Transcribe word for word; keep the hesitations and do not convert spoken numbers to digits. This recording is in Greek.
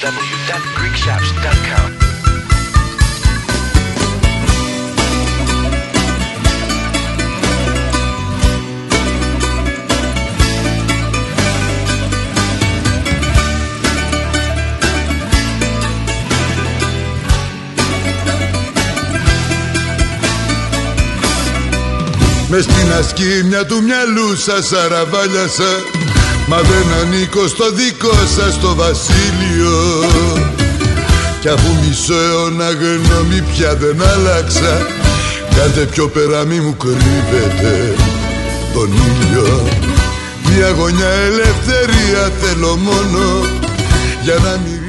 w w dot greek shops dot com. Μες στην ασκήμια του μυαλού σας αραβάλιασα, μα δεν ανήκω στο δικό σας το βασίλειο. Κι αφού μισό αιώνα γνώμη πια δεν άλλαξα, κάντε πιο πέρα μη μου κρύβετε τον ήλιο. Μια γωνιά ελευθερία θέλω μόνο για να μην